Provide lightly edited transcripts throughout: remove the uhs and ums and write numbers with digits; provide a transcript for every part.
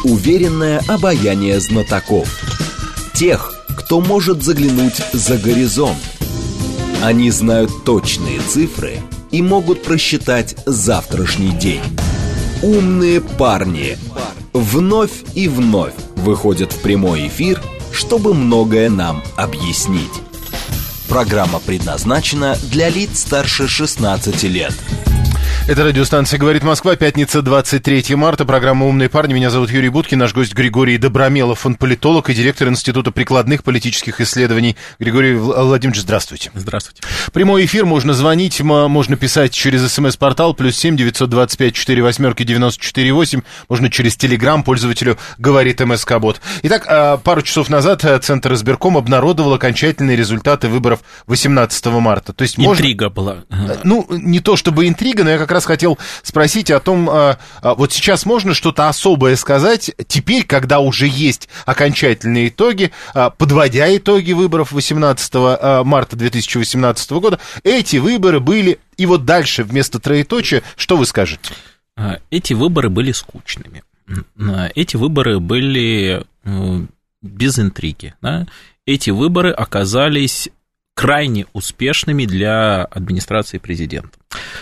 Уверенное обаяние знатоков. Тех, кто может заглянуть за горизонт. Они знают точные цифры и могут просчитать завтрашний день. Умные парни вновь и вновь выходят в прямой эфир, чтобы многое нам объяснить. Программа предназначена для лиц старше 16 лет. Это радиостанция «Говорит Москва», пятница, 23 марта, программа «Умные парни». Меня зовут Юрий Буткин, наш гость Григорий Добромелов, он политолог и директор Института прикладных политических исследований. Григорий Владимирович, здравствуйте. Здравствуйте. Прямой эфир, можно звонить, можно писать через СМС-портал, +7 925 48 94 8, можно через Телеграм, пользователю «Говорит МСК-бот». Итак, пару часов назад Центр избирком обнародовал окончательные результаты выборов 18 марта. То есть интрига была. Ну, не то чтобы интрига, но я как раз хотел спросить о том, вот сейчас можно что-то особое сказать, теперь, когда уже есть окончательные итоги, подводя итоги выборов 18 марта 2018 года, эти выборы были, и вот дальше вместо троеточия, что вы скажете? Эти выборы были скучными, эти выборы были без интриги, да? Эти выборы оказались крайне успешными для администрации президента.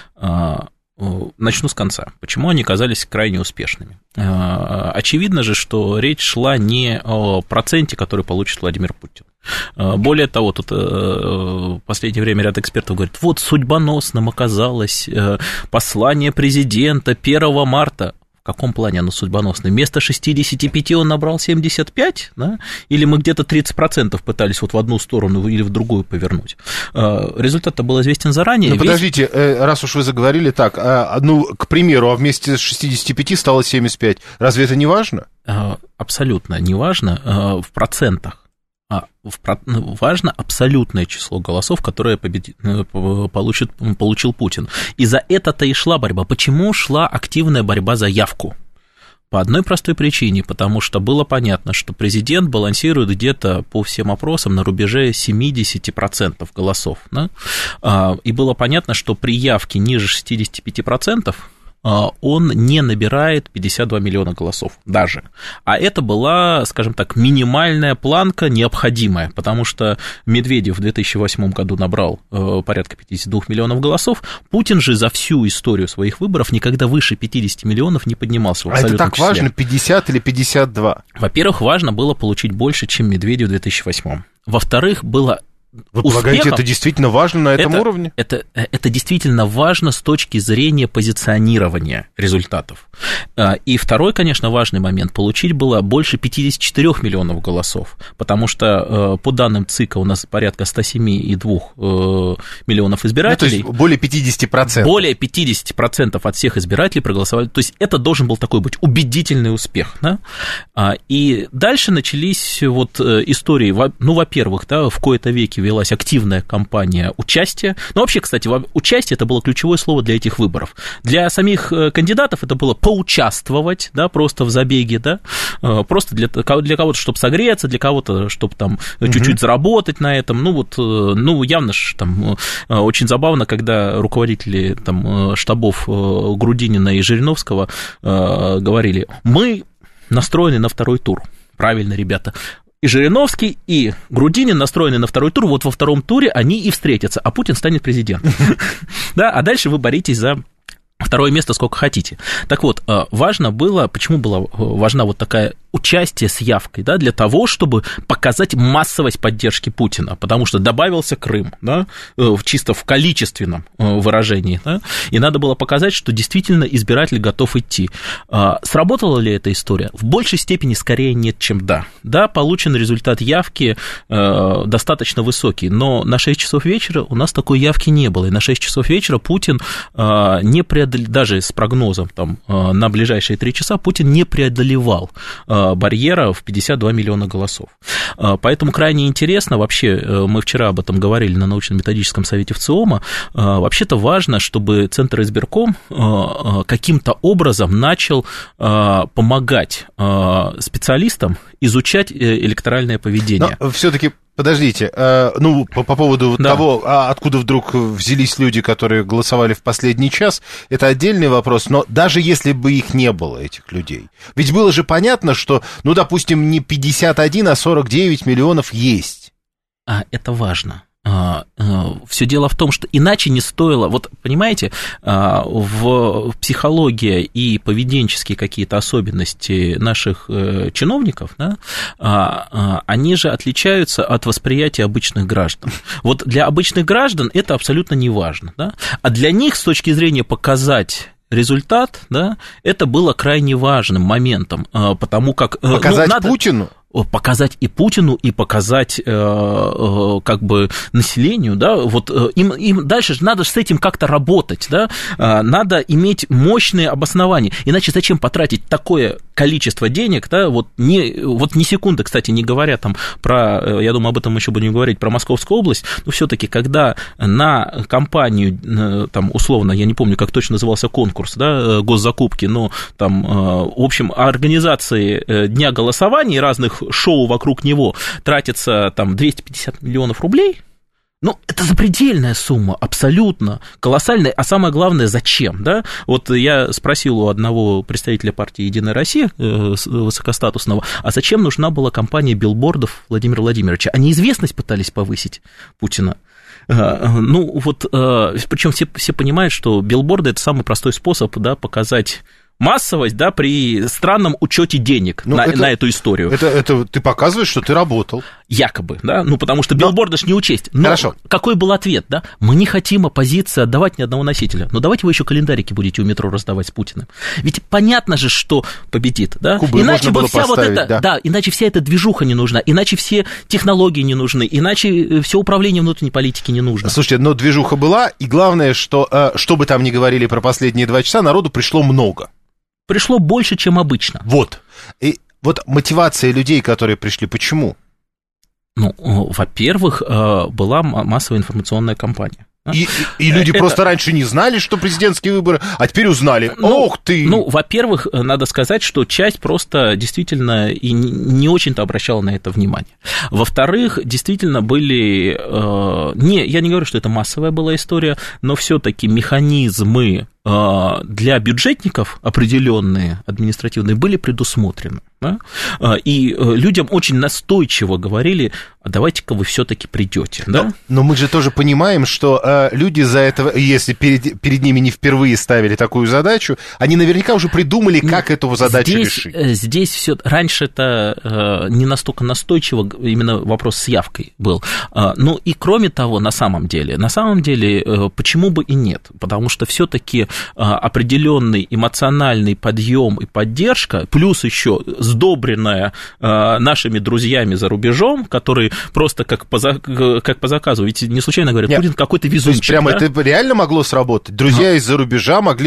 Начну с конца. Почему они оказались крайне успешными? Очевидно же, что речь шла не о проценте, который получит Владимир Путин. Более того, тут в последнее время ряд экспертов говорит, вот судьбоносным оказалось послание президента 1 марта. В каком плане оно судьбоносное? Вместо 65 он набрал 75, да? Или мы где-то 30% пытались вот в одну сторону или в другую повернуть? Результат-то был известен заранее. Ну, подождите, раз уж вы заговорили так, ну, к примеру, вместе с 65 стало 75, разве это не важно? Абсолютно не важно в процентах. Важно абсолютное число голосов, которое получил Путин. И за это-то и шла борьба. Почему шла активная борьба за явку? По одной простой причине, потому что было понятно, что президент балансирует где-то по всем опросам на рубеже 70% голосов. Да? И было понятно, что при явке ниже 65%, он не набирает 52 миллиона голосов даже. А это была, скажем так, минимальная планка необходимая, потому что Медведев в 2008 году набрал порядка 52 миллионов голосов, Путин же за всю историю своих выборов никогда выше 50 миллионов не поднимался в абсолютном числе. А это так важно, 50 или 52? Во-первых, важно было получить больше, чем Медведев в 2008. Во-вторых, было... Вы полагаете, это действительно важно на этом уровне? Это действительно важно с точки зрения позиционирования результатов. И второй, конечно, важный момент, получить было больше 54 миллионов голосов, потому что по данным ЦИКа у нас порядка 107,2 миллионов избирателей. Ну, то есть более 50%. Более 50% от всех избирателей проголосовали. То есть это должен был такой быть убедительный успех. Да? И дальше начались вот истории, ну, во-первых, да, в кои-то веки велась активная кампания участия. Ну, вообще, кстати, участие – это было ключевое слово для этих выборов. Для самих кандидатов это было поучаствовать, да, просто в забеге, да, просто для кого-то, чтобы согреться, для кого-то, чтобы там чуть-чуть заработать на этом. Ну, вот, ну, явно же там очень забавно, когда руководители там штабов Грудинина и Жириновского говорили, мы настроены на второй тур. Правильно, ребята. И Жириновский, и Грудинин настроены на второй тур, вот во втором туре они и встретятся, а Путин станет президентом. Да, а дальше вы боритесь за второе место сколько хотите. Так вот, важно было, почему была важна вот такая участие с явкой, да, для того, чтобы показать массовость поддержки Путина, потому что добавился Крым, да, чисто в количественном выражении, да, и надо было показать, что действительно избиратель готов идти. Сработала ли эта история? В большей степени скорее нет, чем да. Да, получен результат явки достаточно высокий, но на 6 часов вечера у нас такой явки не было, и на 6 часов вечера Путин не преодолевал, даже с прогнозом там, на ближайшие 3 часа, Путин не преодолевал барьера в 52 миллиона голосов. Поэтому крайне интересно, вообще, мы вчера об этом говорили на научно-методическом совете ВЦИОМа, вообще-то важно, чтобы Центр избирком каким-то образом начал помогать специалистам изучать электоральное поведение. Но все-таки Подождите, по поводу того, откуда вдруг взялись люди, которые голосовали в последний час, это отдельный вопрос, но даже если бы их не было, этих людей, ведь было же понятно, что, допустим, не 51, а 49 миллионов есть. Это важно. Все дело в том, что иначе не стоило, вот понимаете, в психологии и поведенческие какие-то особенности наших чиновников, да, они же отличаются от восприятия обычных граждан. Вот для обычных граждан это абсолютно не важно, да, а для них с точки зрения показать результат, да, это было крайне важным моментом, потому как... Показать Путину? Показать и Путину, и показать как бы населению, да, вот им дальше же надо с этим как-то работать, да, надо иметь мощные обоснования, иначе зачем потратить такое количество денег, да, вот ни секунды, кстати, не говоря там про, я думаю, об этом еще будем говорить, про Московскую область, но все-таки, когда на кампанию, там, условно, я не помню, как точно назывался конкурс, да, госзакупки, но там, в общем, организации дня голосования и разных шоу вокруг него тратится там 250 миллионов рублей, это запредельная сумма, абсолютно колоссальная, а самое главное, зачем, да? Вот я спросил у одного представителя партии «Единая Россия», высокостатусного, а зачем нужна была кампания билбордов Владимира Владимировича? Они известность пытались повысить Путина. Причем все понимают, что билборды – это самый простой способ, да, показать массовость, да, при странном учете денег на эту историю. Это ты показываешь, что ты работал. Якобы, да, потому что билборды ж не учесть. Но хорошо. Какой был ответ, да? Мы не хотим оппозиции отдавать ни одного носителя. Но давайте вы еще календарики будете у метро раздавать с Путиным. Ведь понятно же, что победит, да? Кубы иначе бы вся поставить, вот это, да, иначе вся эта движуха не нужна, иначе все технологии не нужны, иначе все управление внутренней политики не нужно. Слушайте, но движуха была, и главное, что бы там ни говорили про последние 2 часа, народу пришло много. Пришло больше, чем обычно. Вот. И вот мотивация людей, которые пришли, почему? Во-первых, была массовая информационная кампания. И люди просто раньше не знали, что президентские выборы, а теперь узнали. Ох ты! Во-первых, надо сказать, что часть просто действительно и не очень-то обращала на это внимание. Во-вторых, действительно были... я не говорю, что это массовая была история, но все-таки механизмы для бюджетников определенные, административные, были предусмотрены. Да? И людям очень настойчиво говорили, давайте-ка вы все-таки придете. Да? Но мы же тоже понимаем, что люди за это, если перед ними не впервые ставили такую задачу, они наверняка уже придумали, как эту задачу решить. Здесь все раньше это не настолько настойчиво, именно вопрос с явкой был. И кроме того, на самом деле, почему бы и нет? Потому что все-таки определенный эмоциональный подъем и поддержка, плюс еще сдобренная нашими друзьями за рубежом, которые просто как по заказу, ведь не случайно говорят, Путин какой-то везунчик. Прямо да? это реально могло сработать? Друзья из-за рубежа могли,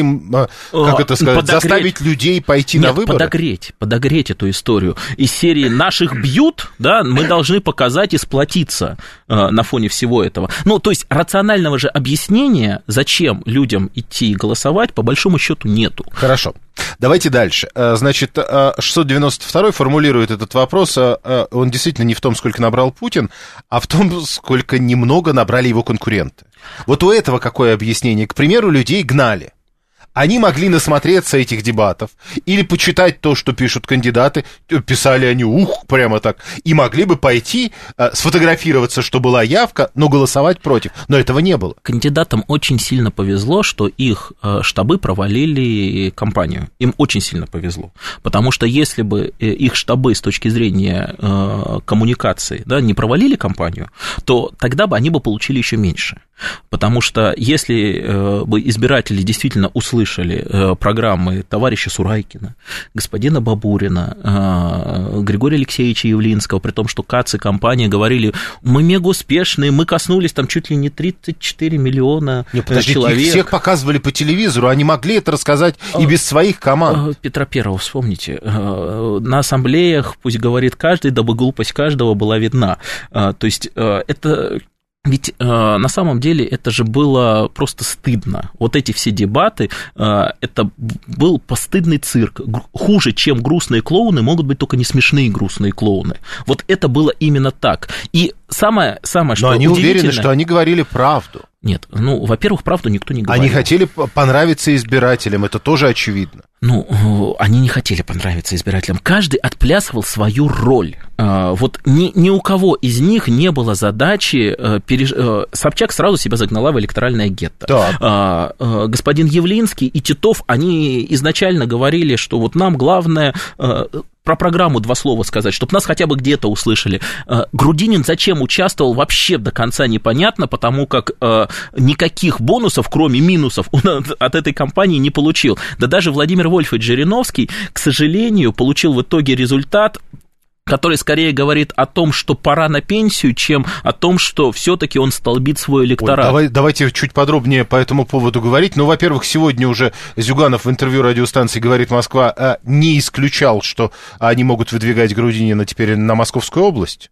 заставить людей пойти на выборы? Подогреть эту историю. Из серии «наших бьют», да, мы должны показать и сплотиться на фоне всего этого. То есть рационального же объяснения, зачем людям идти голосовать, по большому счету нету. Хорошо. Давайте дальше. Значит, 692-й формулирует этот вопрос. Он действительно не в том, сколько набрал Путин, а в том, сколько немного набрали его конкуренты. Вот у этого какое объяснение? К примеру, людей гнали. Они могли насмотреться этих дебатов или почитать то, что пишут кандидаты, писали они прямо так, и могли бы пойти, сфотографироваться, что была явка, но голосовать против. Но этого не было. Кандидатам очень сильно повезло, что их штабы провалили кампанию. Им очень сильно повезло. Потому что если бы их штабы с точки зрения коммуникации, да, не провалили кампанию, то тогда бы они бы получили еще меньше. Потому что если бы избиратели действительно услышали программы товарища Сурайкина, господина Бабурина, Григория Алексеевича Явлинского, при том, что КАЦ и компания говорили, мы мега успешные, мы коснулись там чуть ли не 34 миллиона человек. Их всех показывали по телевизору, они могли это рассказать и без своих команд. Петра Первого вспомните. На ассамблеях, пусть говорит каждый, дабы глупость каждого была видна. То есть это... Ведь на самом деле это же было просто стыдно. Вот эти все дебаты, это был постыдный цирк. Хуже, чем грустные клоуны, могут быть только не смешные грустные клоуны. Вот это было именно так. И самое что удивительное... Но они уверены, что они говорили правду. Нет, во-первых, правду никто не говорил. Они хотели понравиться избирателям, это тоже очевидно. Они не хотели понравиться избирателям. Каждый отплясывал свою роль. Вот ни у кого из них не было задачи... Собчак сразу себя загнала в электоральное гетто. Господин Явлинский и Титов, они изначально говорили, что вот нам главное... Про программу 2 слова сказать, чтобы нас хотя бы где-то услышали. Грудинин зачем участвовал, вообще до конца непонятно, потому как никаких бонусов, кроме минусов, он от этой кампании не получил. Да даже Владимир Вольфович Жириновский, к сожалению, получил в итоге результат, который скорее говорит о том, что пора на пенсию, чем о том, что все-таки он столбит свой электорат. Давайте чуть подробнее по этому поводу говорить. Во-первых, сегодня уже Зюганов в интервью радиостанции «Говорит Москва» не исключал, что они могут выдвигать Грудинина теперь на Московскую область.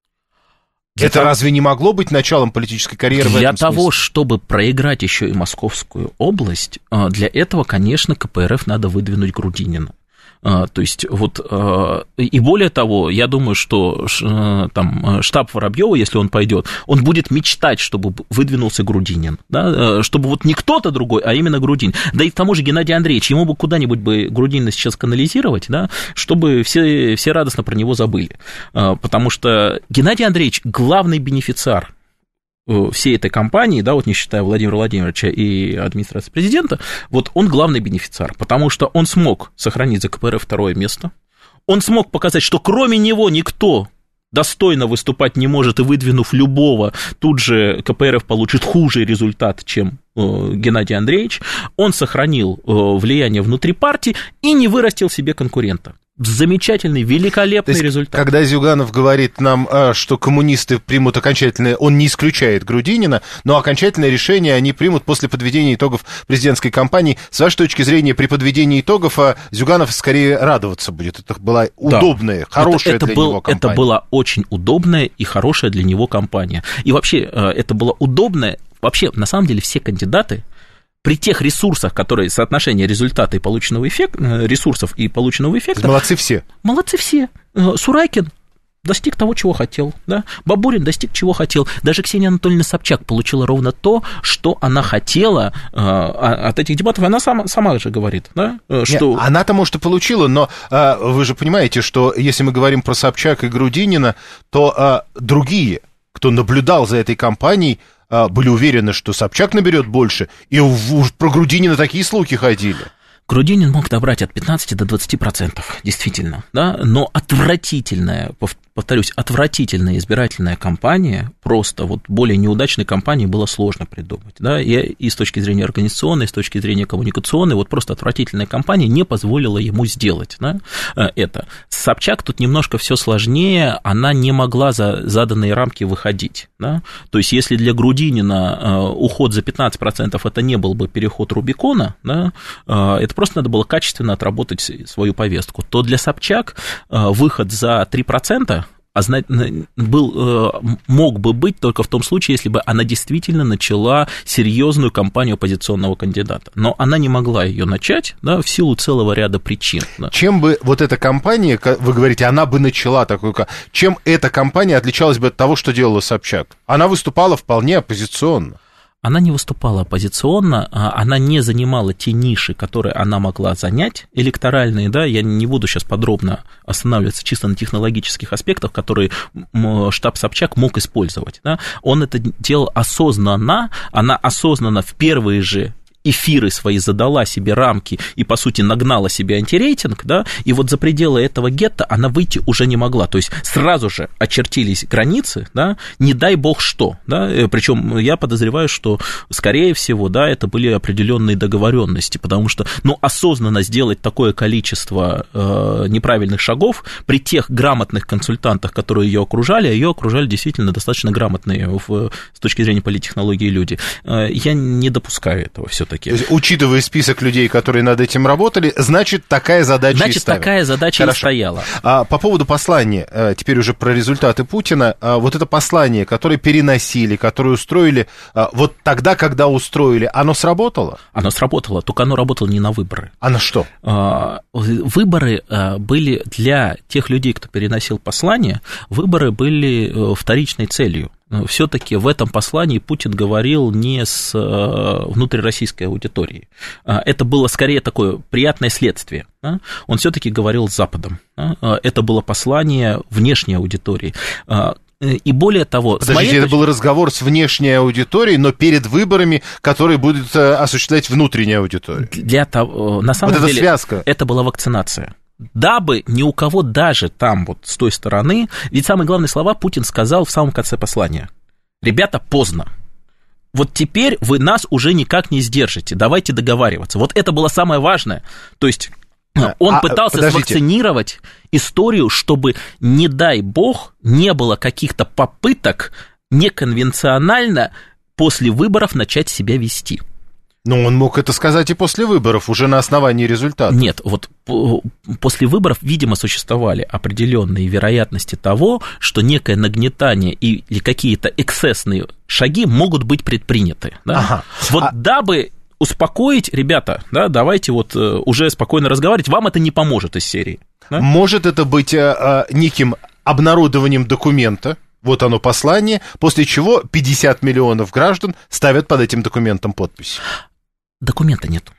Это разве не могло быть началом политической карьеры в этом смысле? Для того, чтобы проиграть еще и Московскую область, для этого, конечно, КПРФ надо выдвинуть Грудинина. То есть вот, и более того, я думаю, что там штаб Воробьева, если он пойдет, он будет мечтать, чтобы выдвинулся Грудинин, да, чтобы вот не кто-то другой, а именно Грудинин. Да и к тому же Геннадий Андреевич, ему бы куда-нибудь бы Грудинина сейчас канализировать, да, чтобы все радостно про него забыли, потому что Геннадий Андреевич главный бенефициар всей этой кампании, да, вот не считая Владимира Владимировича и администрации президента, вот он главный бенефициар, потому что он смог сохранить за КПРФ 2-е место, он смог показать, что кроме него никто достойно выступать не может, и выдвинув любого, тут же КПРФ получит худший результат, чем Геннадий Андреевич, он сохранил влияние внутри партии и не вырастил себе конкурента. Замечательный, великолепный результат. Когда Зюганов говорит нам, что коммунисты примут окончательное, он не исключает Грудинина, но окончательное решение они примут после подведения итогов президентской кампании. С вашей точки зрения, при подведении итогов Зюганов скорее радоваться будет. Это была удобная, хорошая для него кампания. Это была очень удобная и хорошая для него кампания. И вообще, это была удобная... Вообще, на самом деле, все кандидаты... При тех ресурсах, которые соотношение результата и полученного эффекта, ресурсов и полученного эффекта... Молодцы все. Молодцы все. Сурайкин достиг того, чего хотел, да? Бабурин достиг, чего хотел. Даже Ксения Анатольевна Собчак получила ровно то, что она хотела от этих дебатов. Она сама же говорит, да? Что... Нет, она-то, может, и получила, но вы же понимаете, что если мы говорим про Собчак и Грудинина, то другие, кто наблюдал за этой кампанией, были уверены, что Собчак наберет больше, и про Грудинина такие слухи ходили. Грудинин мог набрать от 15 до 20%, действительно, да, но отвратительная, повторюсь, отвратительная избирательная кампания, просто вот более неудачной кампании было сложно придумать, да, и с точки зрения организационной, и с точки зрения коммуникационной, вот просто отвратительная кампания не позволила ему сделать, да, это. Собчак тут немножко все сложнее, она не могла за заданные рамки выходить, да, то есть если для Грудинина уход за 15% это не был бы переход Рубикона, да, это просто надо было качественно отработать свою повестку, то для Собчак выход за 3% мог бы быть только в том случае, если бы она действительно начала серьезную кампанию оппозиционного кандидата. Но она не могла ее начать, да, в силу целого ряда причин. Да. Чем бы вот эта кампания, вы говорите, она бы начала такую... Чем эта кампания отличалась бы от того, что делала Собчак? Она выступала вполне оппозиционно. Она не выступала оппозиционно, она не занимала те ниши, которые она могла занять, электоральные, да, я не буду сейчас подробно останавливаться чисто на технологических аспектах, которые штаб Собчак мог использовать, да. Он это делал осознанно, она осознанно в первые же эфиры свои задала себе рамки и, по сути, нагнала себе антирейтинг, да, и вот за пределы этого гетто она выйти уже не могла, то есть сразу же очертились границы, да, не дай бог что, да, причем я подозреваю, что, скорее всего, да, это были определенные договоренности, потому что, ну, осознанно сделать такое количество неправильных шагов при тех грамотных консультантах, которые ее окружали действительно достаточно грамотные с точки зрения политтехнологии люди, я не допускаю этого все-таки. все-таки. То есть, учитывая список людей, которые над этим работали, значит, такая задача и ставила. Такая задача и стояла. По поводу послания, теперь уже про результаты Путина, вот это послание, которое переносили, которое устроили, вот тогда, когда устроили, оно сработало? Оно сработало, только оно работало не на выборы. А на что? Выборы были для тех людей, кто переносил послание, выборы были вторичной целью. Все-таки в этом послании Путин говорил не с внутрироссийской аудиторией. Это было скорее такое приятное следствие. Он все-таки говорил с Западом. Это было послание внешней аудитории. И более того... Подождите, это был разговор с внешней аудиторией, но перед выборами, которые будут осуществлять внутренняя аудитория. На самом деле, связка. Это была вакцинация. Дабы ни у кого даже там вот с той стороны... Ведь самые главные слова Путин сказал в самом конце послания. Ребята, поздно. Вот теперь вы нас уже никак не сдержите. Давайте договариваться. Вот это было самое важное. То есть он пытался свакцинировать историю, чтобы, не дай бог, не было каких-то попыток неконвенционально после выборов начать себя вести. Но он мог это сказать и после выборов, уже на основании результатов. Нет, вот после выборов, видимо, существовали определенные вероятности того, что некое нагнетание или какие-то эксцессные шаги могут быть предприняты. Да? Ага. Вот дабы успокоить, ребята, да, давайте вот уже спокойно разговаривать, вам это не поможет из серии. Да? Может это быть неким обнародованием документа, вот оно послание, после чего 50 миллионов граждан ставят под этим документом подпись. Документа нету.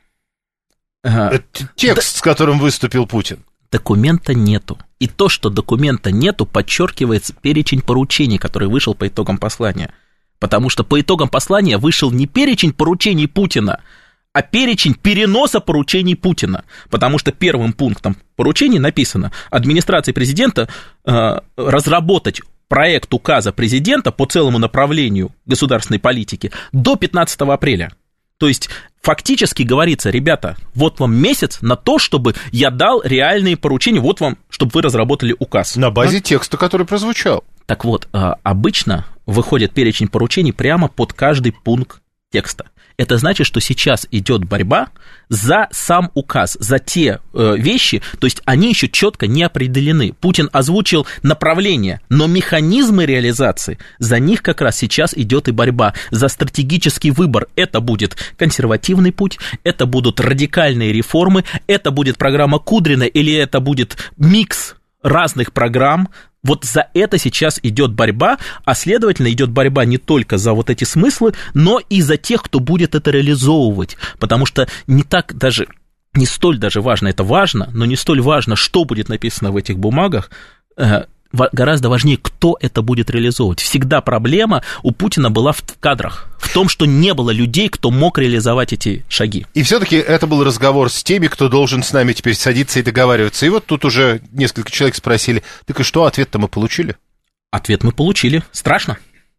Это текст, с которым выступил Путин. Документа нету. И то, что документа нету, подчеркивается перечень поручений, который вышел по итогам послания. Потому что по итогам послания вышел не перечень поручений Путина, а перечень переноса поручений Путина. Потому что первым пунктом поручений написано: администрации президента разработать проект указа президента по целому направлению государственной политики до 15 апреля. То есть фактически говорится: ребята, вот вам месяц на то, чтобы я дал реальные поручения, вот вам, чтобы вы разработали указ. На базе текста, который прозвучал. Так вот, обычно выходит перечень поручений прямо под каждый пункт текста. Это значит, что сейчас идет борьба за сам указ, за те вещи, то есть они еще четко не определены. Путин озвучил направление, но механизмы реализации, за них как раз сейчас идет и борьба за стратегический выбор. Это будет консервативный путь, это будут радикальные реформы, это будет программа Кудрина или это будет микс разных программ. Вот за это сейчас идет борьба, а следовательно идет борьба не только за вот эти смыслы, но и за тех, кто будет это реализовывать, потому что не столь даже важно, это важно, но не столь важно, что будет написано в этих бумагах, гораздо важнее, кто это будет реализовывать. Всегда проблема у Путина была в кадрах, в том, что не было людей, кто мог реализовать эти шаги. И все-таки это был разговор с теми, кто должен с нами теперь садиться и договариваться. И вот тут уже несколько человек спросили: так и что, ответ-то мы получили? Ответ мы получили. Страшно.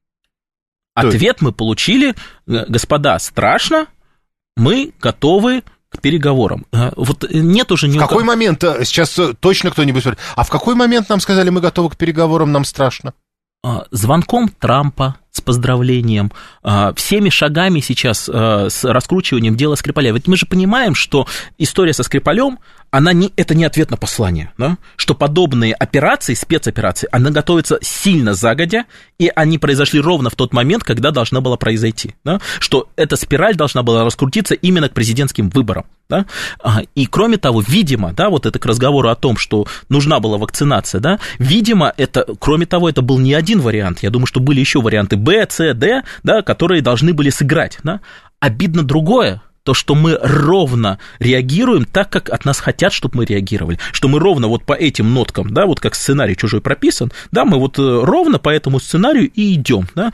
Ответ мы получили: господа, страшно, мы готовы к переговорам. Вот нет уже ни у кого... В какой момент, сейчас точно кто-нибудь спрашивает, а в какой момент нам сказали: мы готовы к переговорам, нам страшно? Звонком Трампа с поздравлением, всеми шагами сейчас с раскручиванием дела Скрипаля. Ведь мы же понимаем, что история со Скрипалем, это не ответ на послание, да? Что подобные операции, спецоперации, она готовится сильно загодя, и они произошли ровно в тот момент, когда должна была произойти, да? Что эта спираль должна была раскрутиться именно к президентским выборам. Да? И кроме того, видимо, да, вот это к разговору о том, что нужна была вакцинация, да, видимо, кроме того, это был не один вариант, я думаю, что были еще варианты Б, С, Д, да, которые должны были сыграть. Да? Обидно другое, то, что мы ровно реагируем так, как от нас хотят, чтобы мы реагировали, что мы ровно вот по этим ноткам, да, вот как сценарий чужой прописан, да, мы вот ровно по этому сценарию и идем, да.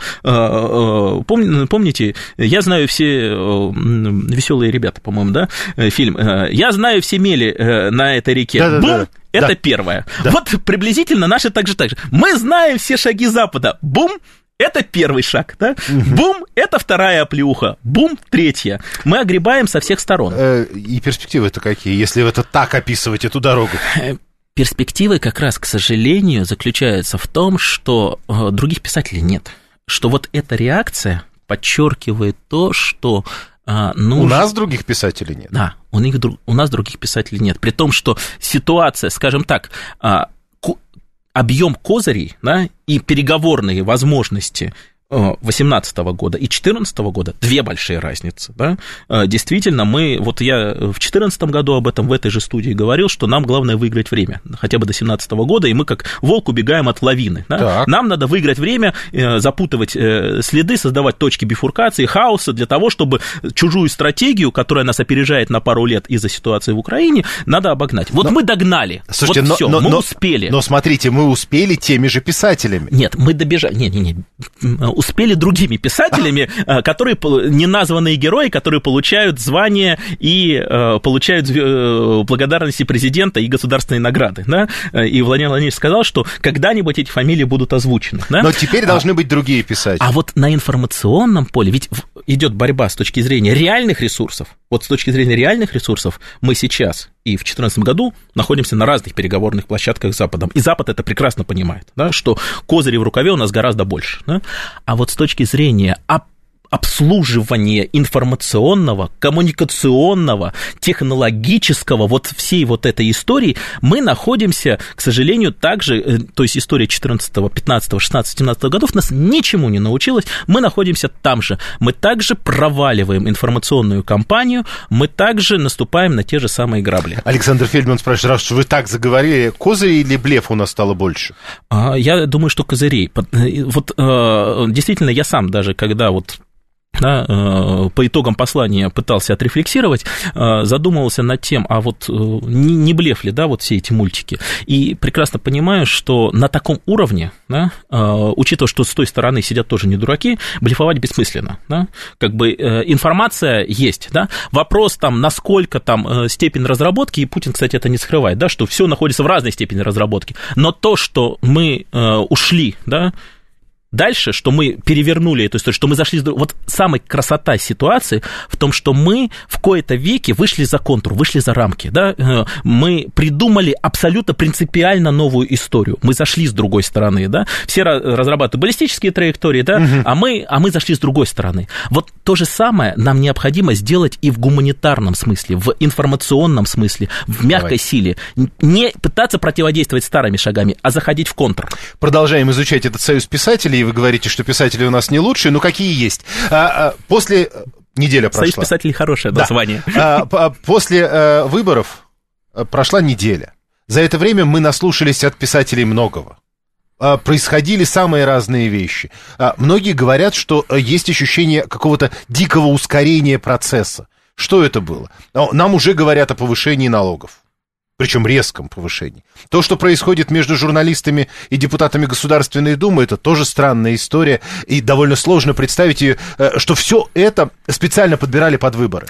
Помните, я знаю все веселые ребята, по-моему, да, фильм, я знаю все мели на этой реке, да, бум, да. это да. Первое. Да. Вот приблизительно наши так же. Мы знаем все шаги Запада, бум, это первый шаг, да? Бум, это вторая оплеуха, бум, третья. Мы огребаем со всех сторон. И перспективы-то какие, если это так описывать эту дорогу? Перспективы как раз, к сожалению, заключаются в том, что других писателей нет. Что вот эта реакция подчеркивает то, что У нас других писателей нет. Да, у нас других писателей нет. При том, что ситуация, скажем так, объем козырей, да, и переговорные возможности 2018 года и 2014 года две большие разницы. Да? Действительно, я в 2014 году об этом в этой же студии говорил, что нам главное выиграть время, хотя бы до 2017 года, и мы как волк убегаем от лавины. Да? Нам надо выиграть время, запутывать следы, создавать точки бифуркации, хаоса для того, чтобы чужую стратегию, которая нас опережает на пару лет из-за ситуации в Украине, надо обогнать. Мы догнали. Слушайте, мы успели. Но смотрите, мы успели теми же писателями. Нет, мы добежали. Нет. Успели другими писателями, которые неназванные герои, которые получают звания и получают благодарности президента и государственные награды. Да? И Владимир Владимирович сказал, что когда-нибудь эти фамилии будут озвучены. Да? Но теперь должны быть другие писатели. А вот на информационном поле, ведь идет борьба с точки зрения реальных ресурсов. Вот с точки зрения реальных ресурсов мы сейчас и в 2014 году находимся на разных переговорных площадках с Западом. И Запад это прекрасно понимает, да, что козырей в рукаве у нас гораздо больше. Да? А вот с точки зрения обслуживания информационного, коммуникационного, технологического, вот всей вот этой истории, мы находимся, к сожалению, также, то есть история 14, 15, 16, 17 годов нас ничему не научилась, мы находимся там же. Мы также проваливаем информационную кампанию, мы также наступаем на те же самые грабли. Александр Фельдман спрашивает, раз вы так заговорили, козырей или блеф у нас стало больше? Я думаю, что козырей. Вот действительно, я сам даже, когда по итогам послания пытался отрефлексировать, задумывался над тем, а вот не блеф ли, да, вот все эти мультики. И прекрасно понимаю, что на таком уровне, да, учитывая, что с той стороны сидят тоже не дураки, блефовать бессмысленно. Да? Как бы информация есть. Да? Вопрос, насколько степень разработки, и Путин, кстати, это не скрывает, да, что все находится в разной степени разработки. Но то, что мы ушли, да, дальше, что мы перевернули эту историю, что мы зашли... Вот самая красота ситуации в том, что мы в кои-то веки вышли за контур, вышли за рамки, да? Мы придумали абсолютно принципиально новую историю. Мы зашли с другой стороны, да? Все разрабатывают баллистические траектории, да? А мы зашли с другой стороны. Вот то же самое нам необходимо сделать и в гуманитарном смысле, в информационном смысле, в мягкой силе. Не пытаться противодействовать старыми шагами, а заходить в контр. Продолжаем изучать этот союз писателей. Вы говорите, что писатели у нас не лучшие, но какие есть? После... Неделя прошла. Союз писателей хорошее название. После выборов прошла неделя. За это время мы наслушались от писателей многого. Происходили самые разные вещи. Многие говорят, что есть ощущение какого-то дикого ускорения процесса. Что это было? Нам уже говорят о повышении налогов. Причем резком повышении. То, что происходит между журналистами и депутатами Государственной Думы, это тоже странная история, и довольно сложно представить, что все это специально подбирали под выборы.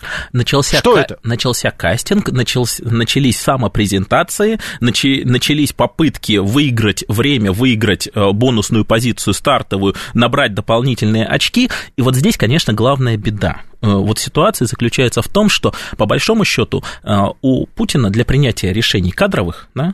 Начался кастинг, начались самопрезентации, начались попытки выиграть время, выиграть бонусную позицию стартовую, набрать дополнительные очки, и вот здесь, конечно, главная беда. Вот ситуация заключается в том, что, по большому счету, у Путина для принятия решений кадровых, да,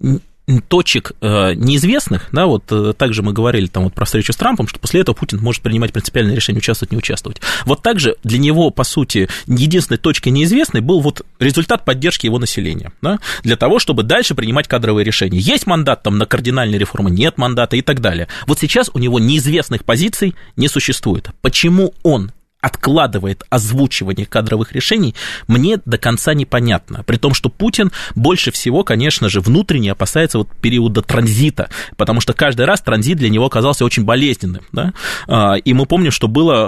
точек неизвестных, да, вот также мы говорили про встречу с Трампом, что после этого Путин может принимать принципиальное решение участвовать, не участвовать. Вот также для него, по сути, единственной точкой неизвестной был результат поддержки его населения, да, для того, чтобы дальше принимать кадровые решения. Есть мандат на кардинальные реформы, нет мандата и так далее. Вот сейчас у него неизвестных позиций не существует. Почему он откладывает озвучивание кадровых решений, мне до конца непонятно. При том, что Путин больше всего, конечно же, внутренне опасается периода транзита, потому что каждый раз транзит для него оказался очень болезненным. Да? И мы помним, что было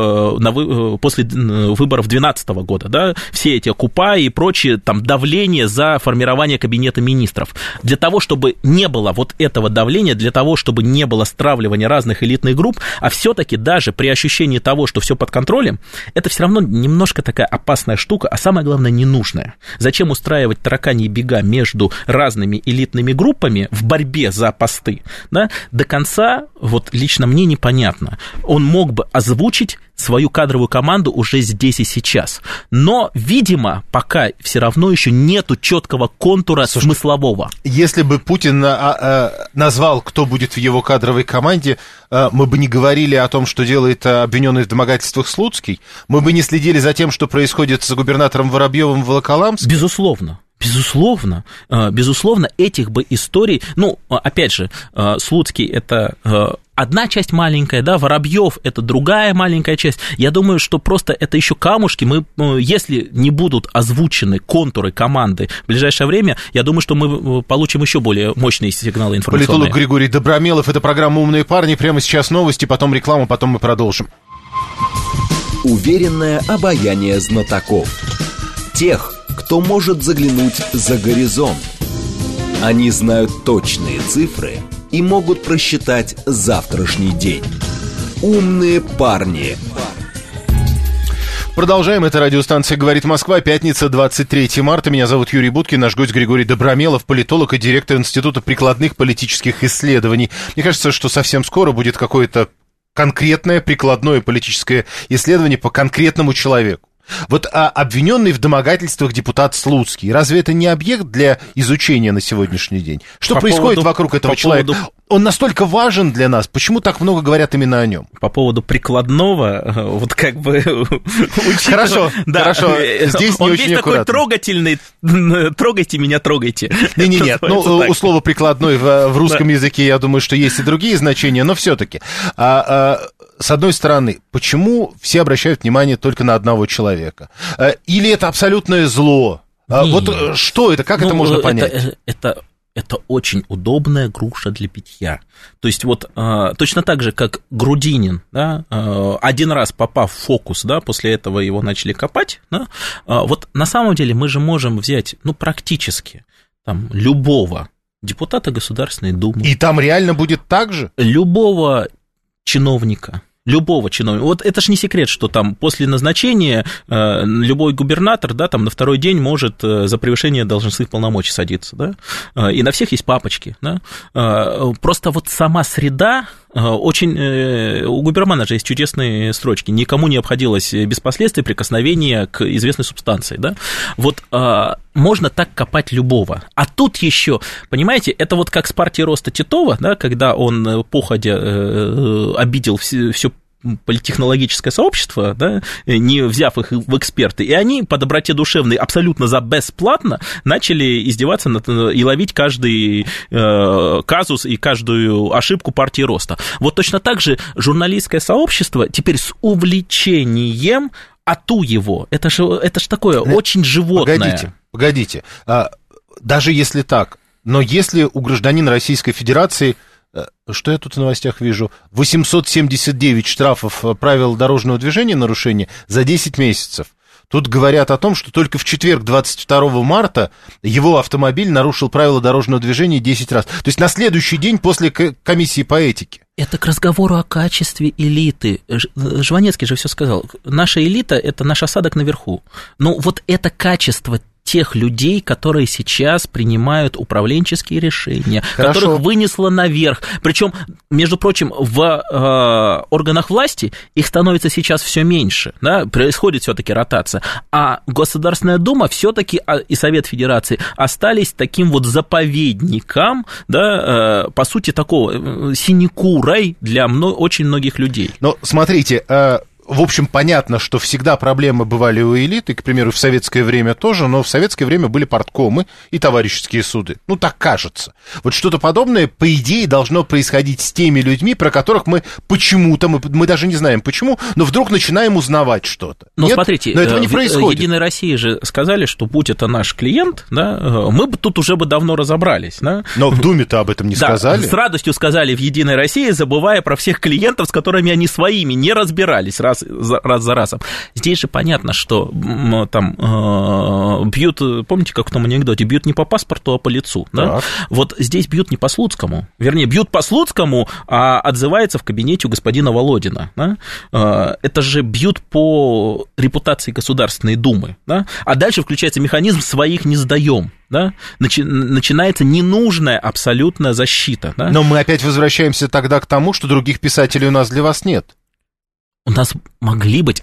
после выборов 2012 года, да? Все эти оккупа и прочее давление за формирование кабинета министров. Для того, чтобы не было этого давления, для того, чтобы не было стравливания разных элитных групп, а все-таки даже при ощущении того, что все под контролем, это все равно немножко такая опасная штука, а самое главное, ненужная. Зачем устраивать тараканьи бега между разными элитными группами в борьбе за посты? Да? До конца, лично мне непонятно. Он мог бы озвучить свою кадровую команду уже здесь и сейчас. Но, видимо, пока все равно еще нету четкого контура смыслового. Если бы Путин назвал, кто будет в его кадровой команде, мы бы не говорили о том, что делает обвиненный в домогательствах Слуцкий? Мы бы не следили за тем, что происходит с губернатором Воробьевым в Волоколамске? Безусловно. Безусловно, этих бы историй, ну, опять же, Слуцкий – это одна часть маленькая, да, Воробьев – это другая маленькая часть. Я думаю, что просто это еще камушки. Мы, если не будут озвучены контуры команды в ближайшее время, я думаю, что мы получим еще более мощные сигналы информационные. Политолог Григорий Добромелов, это программа «Умные парни». Прямо сейчас новости, потом реклама, потом мы продолжим. Уверенное обаяние знатоков. Тех, кто может заглянуть за горизонт. Они знают точные цифры и могут просчитать завтрашний день. Умные парни. Продолжаем. Это радиостанция «Говорит Москва». Пятница, 23 марта. Меня зовут Юрий Буткин. Наш гость Григорий Добромелов, политолог и директор Института прикладных политических исследований. Мне кажется, что совсем скоро будет какое-то конкретное прикладное политическое исследование по конкретному человеку. Вот обвиненный в домогательствах депутат Слуцкий, разве это не объект для изучения на сегодняшний день? Что происходит вокруг этого человека? Он настолько важен для нас, почему так много говорят именно о нем? По поводу прикладного, вот как бы... Хорошо, здесь не очень аккуратно. Он весь такой трогательный, трогайте меня, трогайте. Нет, у слова «прикладной» в русском языке, я думаю, что есть и другие значения, но все-таки... С одной стороны, почему все обращают внимание только на одного человека? Или это абсолютное зло? Вот что это, как это можно понять? Это очень удобная груша для питья. То есть вот точно так же, как Грудинин, да, один раз попав в фокус, да, после этого его начали копать, да, вот на самом деле мы же можем взять, ну, практически там любого депутата Государственной Думы. И там реально будет так же? Любого чиновника. Вот это ж не секрет, что там после назначения любой губернатор, да, там на второй день может за превышение должностных полномочий садиться, да, и на всех есть папочки, да. Просто вот сама среда очень... У Губермана же есть чудесные строчки. Никому не обходилось без последствий прикосновения к известной субстанции, да. Вот можно так копать любого. А тут еще, понимаете, это вот как с партией роста Титова, да, когда он походя обидел все политтехнологическое сообщество, да, не взяв их в эксперты, и они по доброте душевной абсолютно за бесплатно начали издеваться и ловить каждый казус и каждую ошибку партии роста. Вот точно так же журналистское сообщество теперь с увлечением ату его. Это ж такое очень животное. Погодите. Даже если так, но если у гражданина Российской Федерации... Что я тут в новостях вижу? 879 штрафов правил дорожного движения нарушения за 10 месяцев. Тут говорят о том, что только в четверг, 22 марта, его автомобиль нарушил правила дорожного движения 10 раз. То есть на следующий день после комиссии по этике. Это к разговору о качестве элиты. Жванецкий же все сказал. Наша элита – это наш осадок наверху. Но вот это качество тех людей, которые сейчас принимают управленческие решения, которых вынесло наверх. Причем, между прочим, в органах власти их становится сейчас все меньше, да? Происходит все-таки ротация. А Государственная Дума все-таки и Совет Федерации остались таким вот заповедником, да, по сути, такого синекурой для очень многих людей. Но смотрите, в общем, понятно, что всегда проблемы бывали у элиты, к примеру, в советское время тоже, но в советское время были парткомы и товарищеские суды. Ну, так кажется. Вот что-то подобное, по идее, должно происходить с теми людьми, про которых мы почему-то, мы даже не знаем почему, но вдруг начинаем узнавать что-то. Но смотрите, но этого не происходит. В «Единой России» же сказали, что будь это наш клиент, да, мы бы тут уже бы давно разобрались. Да? Но в Думе-то об этом не сказали. С радостью сказали в «Единой России», забывая про всех клиентов, с которыми они своими не разбирались раз за разом. Здесь же понятно, что там бьют, помните, как в том анекдоте, бьют не по паспорту, а по лицу. Да? Вот здесь бьют не по Слуцкому, вернее, бьют по Слуцкому, а отзывается в кабинете у господина Володина. Да? Это же бьют по репутации Государственной Думы. Да? А дальше включается механизм «своих не сдаем». Да? Начинается ненужная абсолютно защита. Да? Но мы опять возвращаемся тогда к тому, что других писателей у нас для вас нет. У нас могли быть,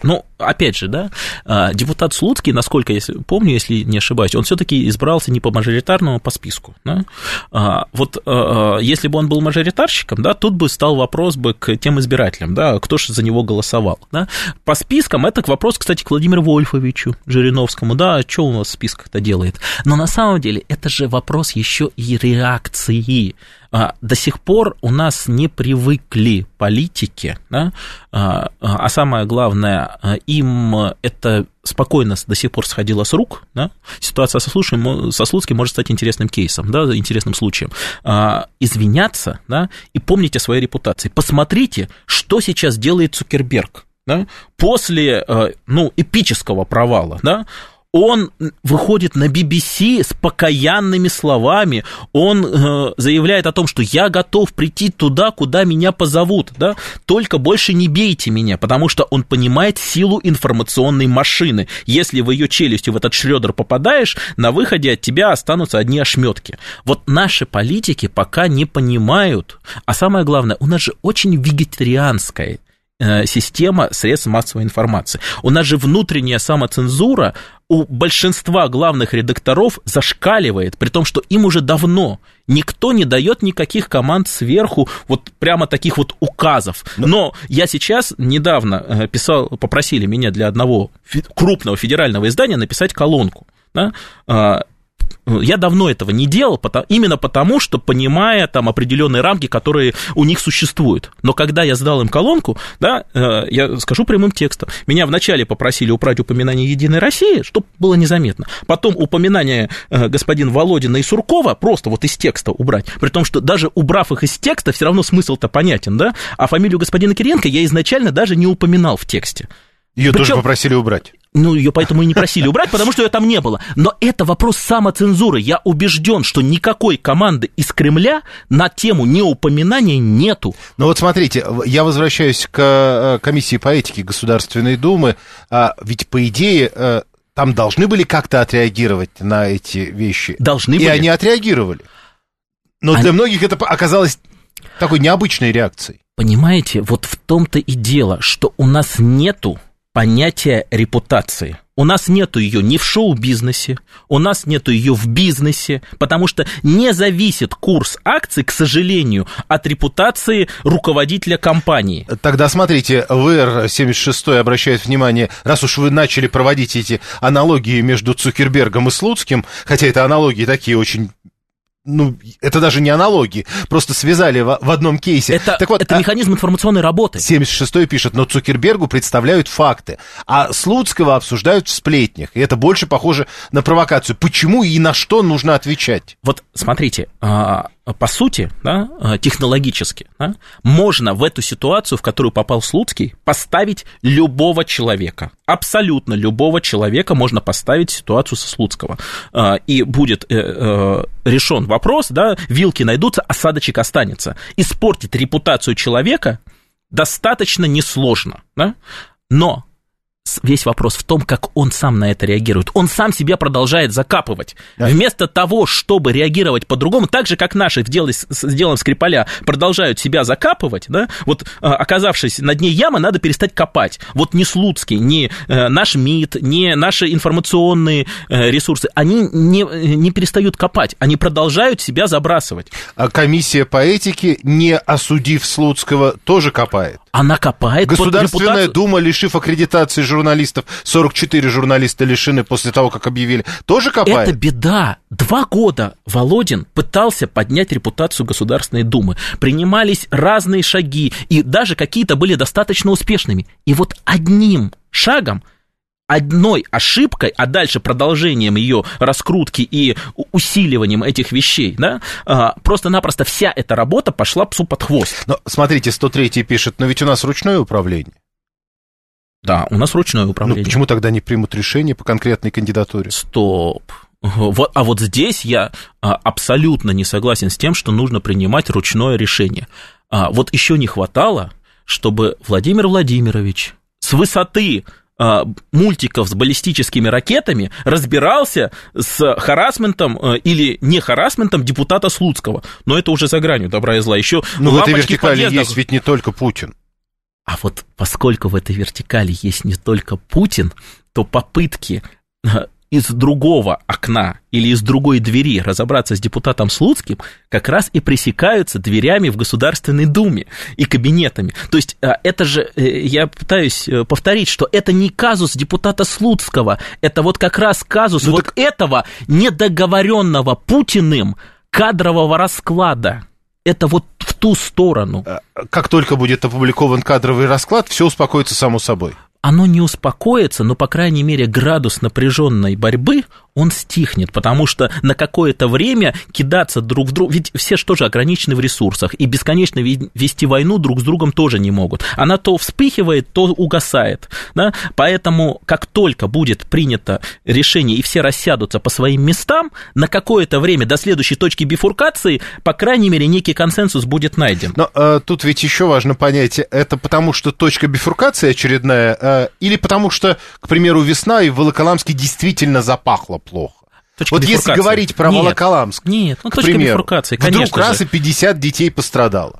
опять же, да, депутат Слуцкий, насколько я помню, если не ошибаюсь, он все-таки избрался не по мажоритарному, а по списку. Да? Вот если бы он был мажоритарщиком, да, тут бы стал вопрос бы к тем избирателям, да, кто же за него голосовал. Да? По спискам это вопрос, кстати, к Владимиру Вольфовичу Жириновскому, да, что у нас в списках-то делает. Но на самом деле это же вопрос еще и реакции. До сих пор у нас не привыкли политики, да, а самое главное, им это спокойно до сих пор сходило с рук, да. Ситуация со Слуцким может стать интересным кейсом, да, интересным случаем. Извиняться, да, и помнить о своей репутации. Посмотрите, что сейчас делает Цукерберг, да, после, эпического провала, да. Он выходит на BBC с покаянными словами, он заявляет о том, что я готов прийти туда, куда меня позовут, да? Только больше не бейте меня, потому что он понимает силу информационной машины. Если в ее челюстью в этот Шрёдер попадаешь, на выходе от тебя останутся одни ошметки. Вот наши политики пока не понимают, а самое главное, у нас же очень вегетарианская система средств массовой информации. У нас же внутренняя самоцензура у большинства главных редакторов зашкаливает, при том, что им уже давно никто не дает никаких команд сверху, вот прямо таких вот указов. Но я сейчас недавно попросили меня для одного крупного федерального издания написать колонку, да? Я давно этого не делал, именно потому, что понимая там определенные рамки, которые у них существуют. Но когда я сдал им колонку, да, я скажу прямым текстом, меня вначале попросили убрать упоминание «Единой России», чтобы было незаметно. Потом упоминание господина Володина и Суркова просто вот из текста убрать. При том, что даже убрав их из текста, все равно смысл-то понятен, да? А фамилию господина Кириенко я изначально даже не упоминал в тексте. Ее тоже попросили убрать. Ее поэтому и не просили убрать, потому что ее там не было. Но это вопрос самоцензуры. Я убежден, что никакой команды из Кремля на тему неупоминания нету. Ну вот смотрите, я возвращаюсь к комиссии по этике Государственной Думы. Ведь, по идее, там должны были как-то отреагировать на эти вещи. Должны были. И они отреагировали. Но для многих это оказалось такой необычной реакцией. Понимаете, вот в том-то и дело, что у нас нету понятия репутации. У нас нету ее ни в шоу-бизнесе, у нас нету ее в бизнесе, потому что не зависит курс акций, к сожалению, от репутации руководителя компании. Тогда смотрите, ВР-76 обращает внимание, раз уж вы начали проводить эти аналогии между Цукербергом и Слуцким, хотя это аналогии такие очень... это даже не аналогии, просто связали в одном кейсе. Это механизм информационной работы. 76-й пишет, но Цукербергу представляют факты, а Слуцкого обсуждают в сплетнях, и это больше похоже на провокацию. Почему и на что нужно отвечать? Вот смотрите, по сути, да, технологически, да, можно в эту ситуацию, в которую попал Слуцкий, поставить любого человека. Абсолютно любого человека можно поставить в ситуацию со Слуцкого. И будет решен вопрос, да, вилки найдутся, осадочек останется. Испортить репутацию человека достаточно несложно, да? Но весь вопрос в том, как он сам на это реагирует. Он сам себя продолжает закапывать. Да. Вместо того, чтобы реагировать по-другому, так же, как наши с делом Скрипаля продолжают себя закапывать, да, вот оказавшись на дне ямы, надо перестать копать. Вот ни Слуцкий, ни наш МИД, ни наши информационные ресурсы, они не перестают копать, они продолжают себя забрасывать. А комиссия по этике, не осудив Слуцкого, тоже копает? Она копает. Государственная Дума, лишив аккредитации журналистов, 44 журналиста лишены после того, как объявили, тоже копает? Это беда. 2 года Володин пытался поднять репутацию Государственной Думы. Принимались разные шаги, и даже какие-то были достаточно успешными. И вот одним шагом, одной ошибкой, а дальше продолжением ее раскрутки и усиливанием этих вещей, да, просто-напросто вся эта работа пошла псу под хвост. Но смотрите, 103-й пишет, но ведь у нас ручное управление. Да, у нас ручное управление. Ну, почему тогда не примут решение по конкретной кандидатуре? Стоп. Вот здесь я абсолютно не согласен с тем, что нужно принимать ручное решение. Вот еще не хватало, чтобы Владимир Владимирович с высоты мультиков с баллистическими ракетами разбирался с харассментом или не харассментом депутата Слуцкого. Но это уже за гранью добра и зла. Еще в этой вертикали есть ведь не только Путин. А вот поскольку в этой вертикали есть не только Путин, то попытки из другого окна или из другой двери разобраться с депутатом Слуцким как раз и пресекаются дверями в Государственной Думе и кабинетами. То есть это же, я пытаюсь повторить, что это не казус депутата Слуцкого, это вот как раз казус этого недоговоренного Путиным кадрового расклада. Это вот в ту сторону. Как только будет опубликован кадровый расклад, все успокоится само собой. Оно не успокоится, но, по крайней мере, градус напряженной борьбы, он стихнет, потому что на какое-то время кидаться друг в друга, ведь все же тоже ограничены в ресурсах, и бесконечно вести войну друг с другом тоже не могут. Она то вспыхивает, то угасает, да? Поэтому, как только будет принято решение, и все рассядутся по своим местам, на какое-то время до следующей точки бифуркации, по крайней мере, некий консенсус будет найден. Но тут ведь еще важно понять, это потому что точка бифуркации очередная, или потому что, к примеру, весна, и в Волоколамске действительно запахло плохо. Точка вот бифуркации. Если говорить про Волоколамск, точка примеру, бифуркации, конечно вдруг раз и 50 детей пострадало.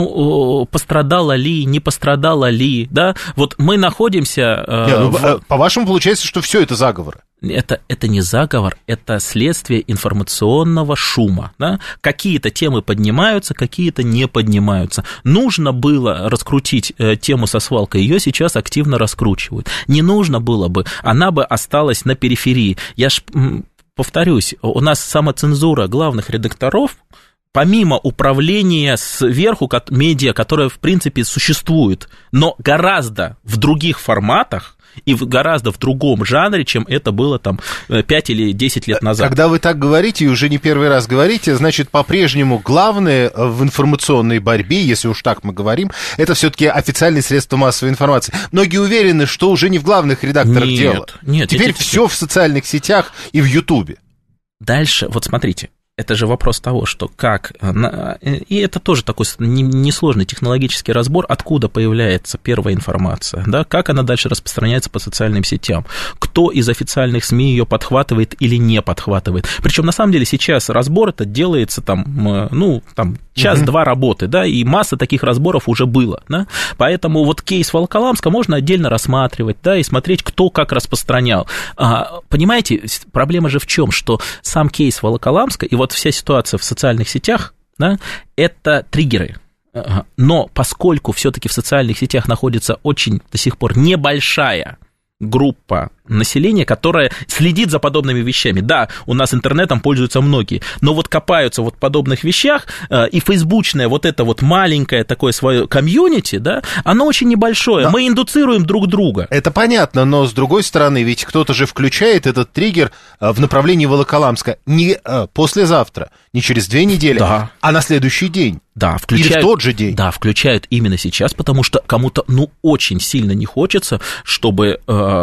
Ну, пострадало ли, не пострадало ли, да? Вот мы находимся... По-вашему, получается, что все это заговоры? Это не заговор, это следствие информационного шума. Да? Какие-то темы поднимаются, какие-то не поднимаются. Нужно было раскрутить тему со свалкой, ее сейчас активно раскручивают. Не нужно было бы, она бы осталась на периферии. Я ж повторюсь, у нас самоцензура главных редакторов, помимо управления сверху медиа, которое, в принципе, существует, но гораздо в других форматах, и гораздо в другом жанре, чем это было там 5 или 10 лет назад. Когда вы так говорите, и уже не первый раз говорите, значит, по-прежнему главное в информационной борьбе, если уж так мы говорим, это все-таки официальные средства массовой информации. Многие уверены, что уже не в главных редакторах дело. Нет, теперь все в социальных сетях и в Ютубе. Дальше, вот смотрите. Это же вопрос того, что как... И это тоже такой несложный технологический разбор, откуда появляется первая информация, да, как она дальше распространяется по социальным сетям, кто из официальных СМИ ее подхватывает или не подхватывает. Причем, на самом деле, сейчас разбор это делается час-два работы, да, и масса таких разборов уже было, да, поэтому вот кейс Волоколамска можно отдельно рассматривать, да, и смотреть, кто как распространял. Понимаете, проблема же в чем, что сам кейс Волоколамска и вот вся ситуация в социальных сетях, да, это триггеры. Но поскольку все-таки в социальных сетях находится очень до сих пор небольшая группа населения, которая следит за подобными вещами. Да, у нас интернетом пользуются многие, но вот копаются вот в подобных вещах, и фейсбучное вот это вот маленькое такое свое комьюнити, да, оно очень небольшое, мы индуцируем друг друга. Это понятно, но с другой стороны, ведь кто-то же включает этот триггер в направлении Волоколамска не послезавтра, не через 2 недели, да, а на следующий день. Да, включают, или в тот же день. Да, включают именно сейчас, потому что кому-то, очень сильно не хочется, чтобы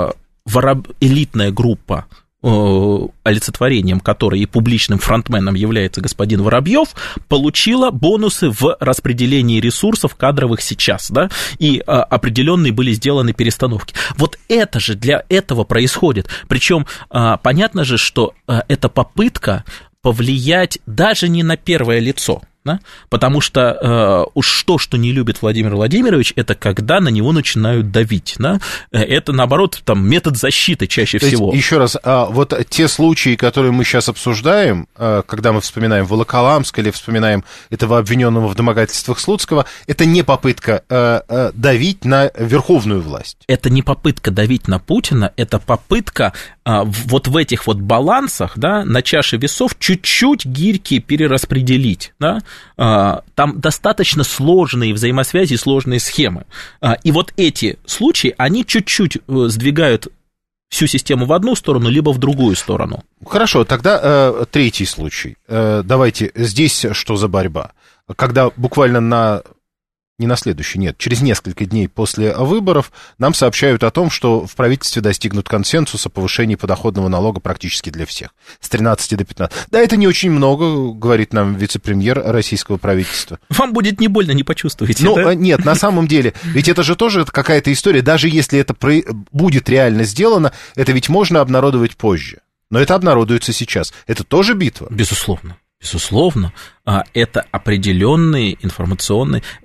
элитная группа, олицетворением которой и публичным фронтменом является господин Воробьев, получила бонусы в распределении ресурсов кадровых сейчас, да, и определенные были сделаны перестановки. Вот это же для этого происходит. Причем понятно же, что это попытка повлиять даже не на первое лицо. Да? Потому что уж что не любит Владимир Владимирович, это когда на него начинают давить. Да? Это, наоборот, там, метод защиты чаще всего. Еще раз, вот те случаи, которые мы сейчас обсуждаем, когда мы вспоминаем Волоколамск или вспоминаем этого обвиненного в домогательствах Слуцкого, это не попытка давить на верховную власть. Это не попытка давить на Путина, это попытка вот в этих вот балансах, да, на чаше весов чуть-чуть гирьки перераспределить, да? Там достаточно сложные взаимосвязи, сложные схемы. И вот эти случаи, они чуть-чуть сдвигают всю систему в одну сторону, либо в другую сторону. Хорошо, тогда третий случай. Давайте, здесь что за борьба? Когда буквально через несколько дней после выборов нам сообщают о том, что в правительстве достигнут консенсуса о повышении подоходного налога практически для всех, с 13 до 15. Да, это не очень много, говорит нам вице-премьер российского правительства. Вам будет не больно, не почувствуете, да? Нет, на самом деле, ведь это же тоже какая-то история, даже если это будет реально сделано, это ведь можно обнародовать позже. Но это обнародуется сейчас. Это тоже битва? Безусловно, это определенные информационные...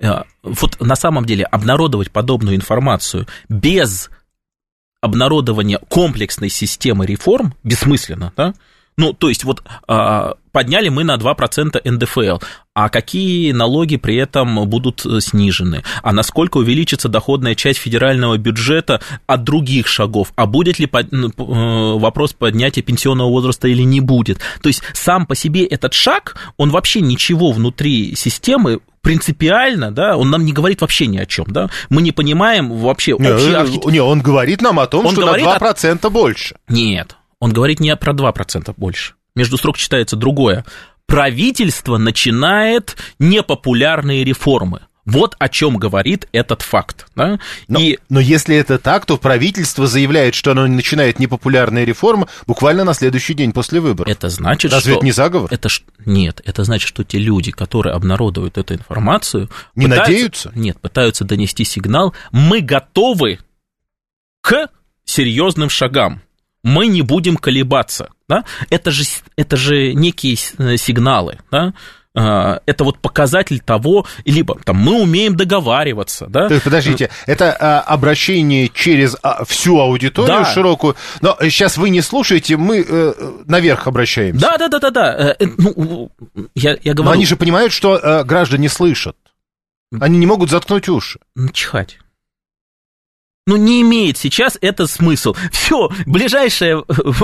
вот на самом деле обнародовать подобную информацию без обнародования комплексной системы реформ бессмысленно, да? Ну, то есть, вот подняли мы на 2% НДФЛ, а какие налоги при этом будут снижены, а насколько увеличится доходная часть федерального бюджета от других шагов, а будет ли вопрос поднятия пенсионного возраста или не будет. То есть, сам по себе этот шаг, он вообще ничего внутри системы принципиально, да, он нам не говорит вообще ни о чем, да, мы не понимаем вообще... Не, он говорит нам о том, что на 2% больше. Нет. Он говорит не про 2% больше. Между строк читается другое. Правительство начинает непопулярные реформы. Вот о чем говорит этот факт. Да? Но если это так, то правительство заявляет, что оно начинает непопулярные реформы буквально на следующий день после выборов. Это значит, разве это не заговор? Нет, это значит, что те люди, которые обнародуют эту информацию... надеются? Нет, пытаются донести сигнал. Мы готовы к серьезным шагам. Мы не будем колебаться, да? Это же некие сигналы, да? Это вот показатель того, либо там, мы умеем договариваться, да? То есть, подождите, это обращение через всю аудиторию широкую, но сейчас вы не слушаете, мы наверх обращаемся. Да. Ну, я говорю... Но они же понимают, что граждане слышат, они не могут заткнуть уши. Чихать. Ну, не имеет сейчас это смысл. Все, ближайшие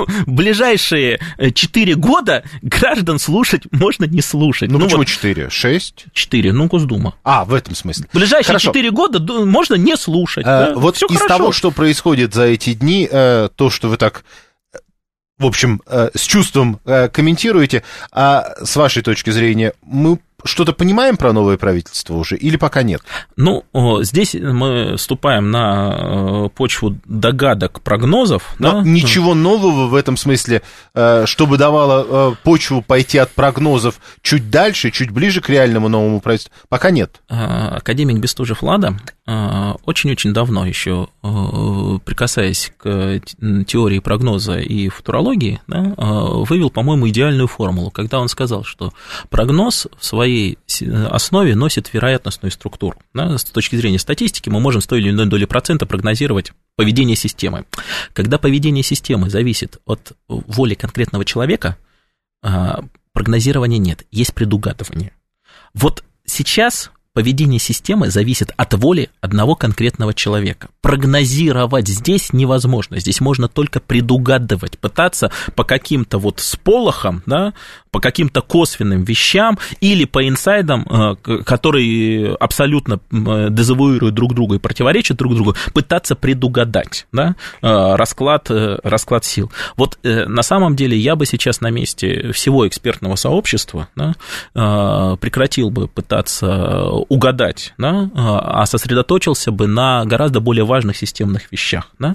4 года граждан слушать можно не слушать. Ну почему 4? 6? 4, Госдума. В этом смысле. Ближайшие 4 года можно не слушать. Вот всё из хорошо. того, что происходит за эти дни, то, что вы так, в общем, с чувством комментируете, с вашей точки зрения, мы что-то понимаем про новое правительство уже или пока нет? Ну, здесь мы вступаем на почву догадок, прогнозов. Но ничего нового в этом смысле, чтобы давало почву пойти от прогнозов чуть дальше, чуть ближе к реальному новому правительству, пока нет. Академик Бестужев-Лада очень-очень давно еще, прикасаясь к теории прогноза и футурологии, да, вывел, по-моему, идеальную формулу, когда он сказал, что прогноз в своей основе носит вероятностную структуру. Да? С точки зрения статистики мы можем с той или иной долей процента прогнозировать поведение системы. Когда поведение системы зависит от воли конкретного человека, прогнозирования нет, есть предугадывание. Вот сейчас поведение системы зависит от воли одного конкретного человека. Прогнозировать здесь невозможно. Здесь можно только предугадывать, пытаться по каким-то вот сполохам, да, по каким-то косвенным вещам или по инсайдам, которые абсолютно дезавуируют друг друга и противоречат друг другу, пытаться предугадать, да, расклад сил. Вот на самом деле я бы сейчас на месте всего экспертного сообщества, да, прекратил бы пытаться угадать, да, а сосредоточился бы на гораздо более важных системных вещах, да,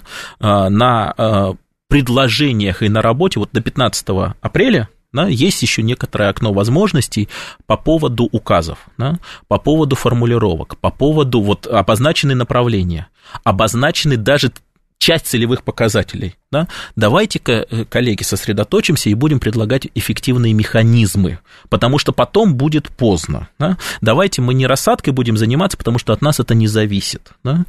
на предложениях и на работе. Вот до 15 апреля, да, есть еще некоторое окно возможностей по поводу указов, да, по поводу формулировок, по поводу вот обозначены направления, обозначены даже часть целевых показателей. Да? Давайте-ка, коллеги, сосредоточимся и будем предлагать эффективные механизмы, потому что потом будет поздно. Да? Давайте мы не рассадкой будем заниматься, потому что от нас это не зависит. Да?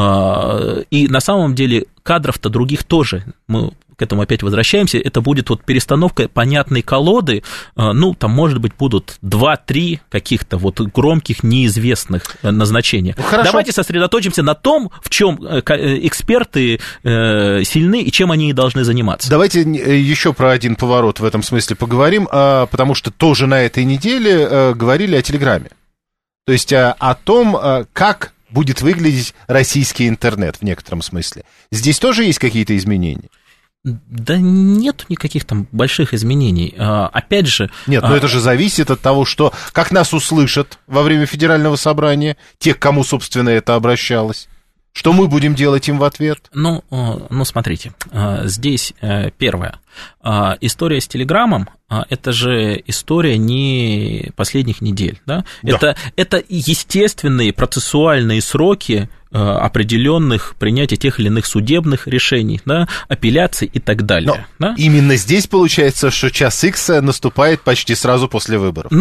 И на самом деле кадров-то других тоже, мы к этому опять возвращаемся, это будет вот перестановка понятной колоды, ну, там, может быть, будут 2-3 каких-то вот громких, неизвестных назначения. Ну, давайте сосредоточимся на том, в чем эксперты сильны и чем они должны заниматься. Давайте еще про один поворот в этом смысле поговорим, потому что тоже на этой неделе говорили о Телеграме. То есть о том, как будет выглядеть российский интернет в некотором смысле. Здесь тоже есть какие-то изменения? Да нет никаких там больших изменений. Опять же... Нет, но это же зависит от того, что как нас услышат во время федерального собрания, те, к кому, собственно, это обращалось. Что мы будем делать им в ответ? Ну смотрите, здесь первое. История с Телеграмом – это же история не последних недель. Да? Да. Это естественные процессуальные сроки определенных принятия тех или иных судебных решений, да, апелляций и так далее. Но именно здесь получается, что час Х наступает почти сразу после выборов.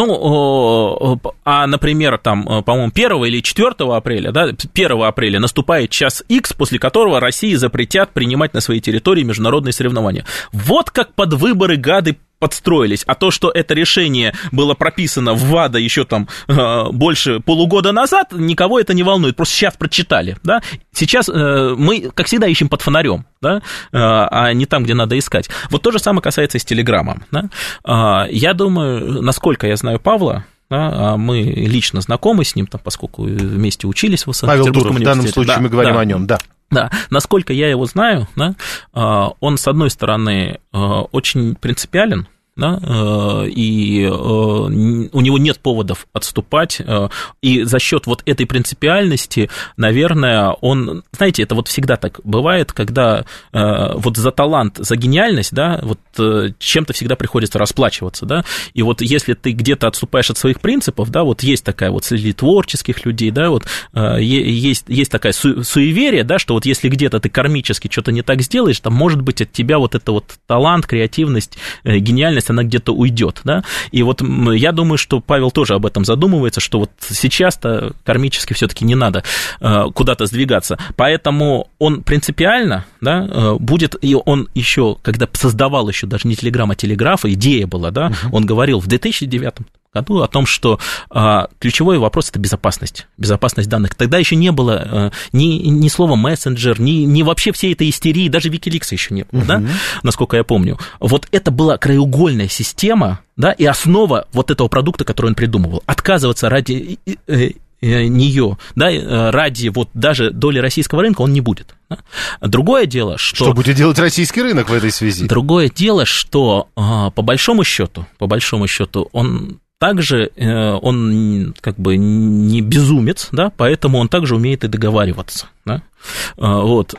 Например, там, по-моему, 1 или 4 апреля, да, 1 апреля наступает час Х, после которого России запретят принимать на своей территории международные соревнования. Вот как под выборы гады подстроились, а то, что это решение было прописано в ВАДА еще там больше полугода назад, никого это не волнует, просто сейчас прочитали, да, сейчас мы, как всегда, ищем под фонарем, да, а не там, где надо искать. Вот то же самое касается и с Телеграмом, да. Я думаю, насколько я знаю Павла, да, мы лично знакомы с ним, там, поскольку вместе учились в Санкт-Петербургском университете. В данном случае мы говорим о нем, да. Да, насколько я его знаю, да, он, с одной стороны, очень принципиален, да, и у него нет поводов отступать, и за счет вот этой принципиальности, наверное, он, знаете, это вот всегда так бывает, когда вот за талант, за гениальность, да, вот чем-то всегда приходится расплачиваться, да, и вот если ты где-то отступаешь от своих принципов, да, вот есть такая вот среди творческих людей, да, вот есть такая суеверие, да, что вот если где-то ты кармически что-то не так сделаешь, там, может быть, от тебя вот это вот талант, креативность, гениальность, она где-то уйдет, да, и вот я думаю, что Павел тоже об этом задумывается, что вот сейчас-то кармически все-таки не надо куда-то сдвигаться, поэтому он принципиально, да, будет, и он еще, когда создавал еще даже не Телеграм, а Телеграф, идея была, да, он говорил в 2009 году о том, что ключевой вопрос – это безопасность данных. Тогда еще не было ни слова мессенджер, ни вообще всей этой истерии, даже Wikileaks еще не было, да, насколько я помню. Вот это была краеугольная система, да, и основа вот этого продукта, который он придумывал. Отказываться ради нее, да, ради вот даже доли российского рынка он не будет. Да? Другое дело, что будет делать российский рынок в этой связи? Другое дело, что по большому счету, он также, он как бы не безумец, да, поэтому он также умеет и договариваться, да? Вот,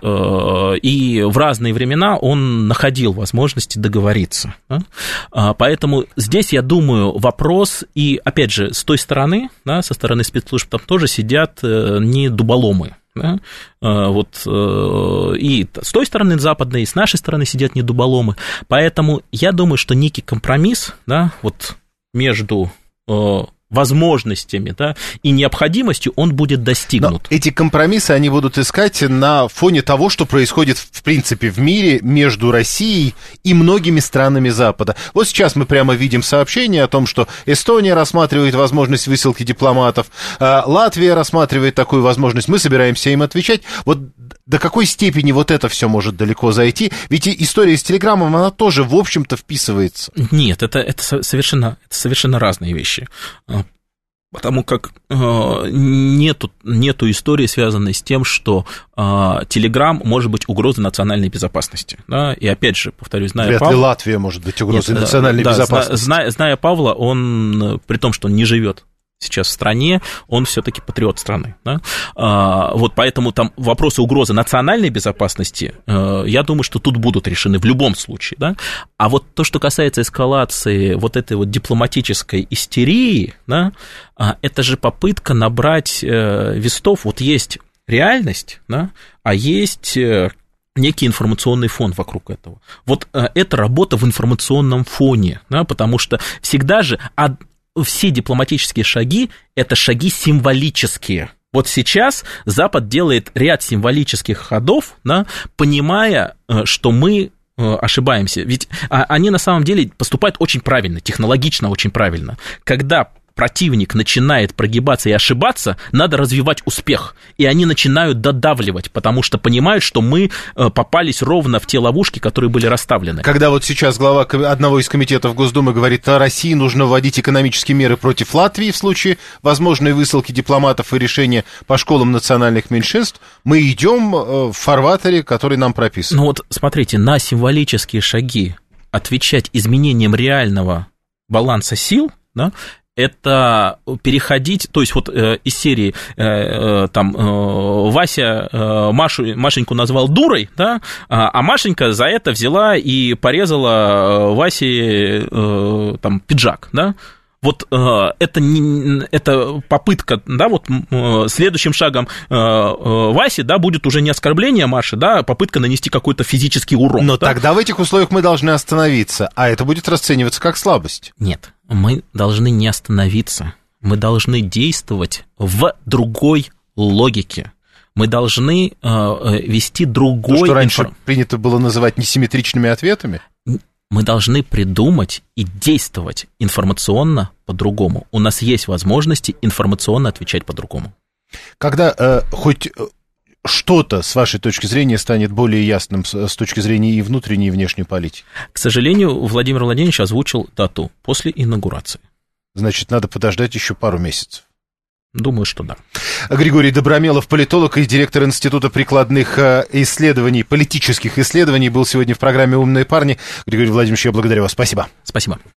и в разные времена он находил возможности договориться, да? Поэтому здесь, я думаю, вопрос, и опять же, с той стороны, да, со стороны спецслужб, там тоже сидят не дуболомы. Да? Вот, и с той стороны западной, и с нашей стороны сидят не дуболомы, поэтому я думаю, что некий компромисс, да, вот между возможностями, да, и необходимостью он будет достигнут. Но эти компромиссы они будут искать на фоне того, что происходит в принципе в мире между Россией и многими странами Запада. Вот сейчас мы прямо видим сообщение о том, что Эстония рассматривает возможность высылки дипломатов, Латвия рассматривает такую возможность, мы собираемся им отвечать. Вот до какой степени вот это все может далеко зайти? Ведь история с Телеграмом, она тоже, в общем-то, вписывается. Нет, это совершенно разные вещи. Потому как нету истории, связанной с тем, что Телеграм может быть угрозой национальной безопасности. Да? И опять же, повторюсь, зная Павла... Вряд ли Латвия может быть угрозой национальной безопасности. Зная Павла, он, при том, что он не живет сейчас в стране, он все-таки патриот страны. Да? Вот поэтому там вопросы угрозы национальной безопасности, я думаю, что тут будут решены в любом случае. Да? А вот то, что касается эскалации вот этой вот дипломатической истерии, да, это же попытка набрать вестов. Вот есть реальность, да, а есть некий информационный фон вокруг этого. Вот это работа в информационном фоне, да, потому что всегда же... Все дипломатические шаги – это шаги символические. Вот сейчас Запад делает ряд символических ходов, да, понимая, что мы ошибаемся. Ведь они на самом деле поступают очень правильно, технологично очень правильно. Когда противник начинает прогибаться и ошибаться, надо развивать успех. И они начинают додавливать, потому что понимают, что мы попались ровно в те ловушки, которые были расставлены. Когда вот сейчас глава одного из комитетов Госдумы говорит, что России нужно вводить экономические меры против Латвии в случае возможной высылки дипломатов и решения по школам национальных меньшинств, мы идем в фарватере, который нам прописан. Ну вот смотрите, на символические шаги отвечать изменением реального баланса сил, да, это переходить, то есть вот из серии там Вася Машеньку назвал дурой, да, а Машенька за это взяла и порезала Васе там пиджак, да. Вот это попытка, да, вот следующим шагом Васи, да, будет уже не оскорбление Маши, да, а попытка нанести какой-то физический урон. Но да? тогда в этих условиях мы должны остановиться, а это будет расцениваться как слабость. Нет, мы должны не остановиться, мы должны действовать в другой логике. Мы должны вести другой... То, что раньше принято было называть несимметричными ответами? Мы должны придумать и действовать информационно по-другому. У нас есть возможности информационно отвечать по-другому. Когда хоть что-то, с вашей точки зрения, станет более ясным с точки зрения и внутренней, и внешней политики? К сожалению, Владимир Владимирович озвучил дату после инаугурации. Значит, надо подождать еще пару месяцев. Думаю, что да. Григорий Добромелов, политолог и директор Института прикладных исследований, политических исследований, был сегодня в программе «Умные парни». Григорий Владимирович, я благодарю вас. Спасибо. Спасибо.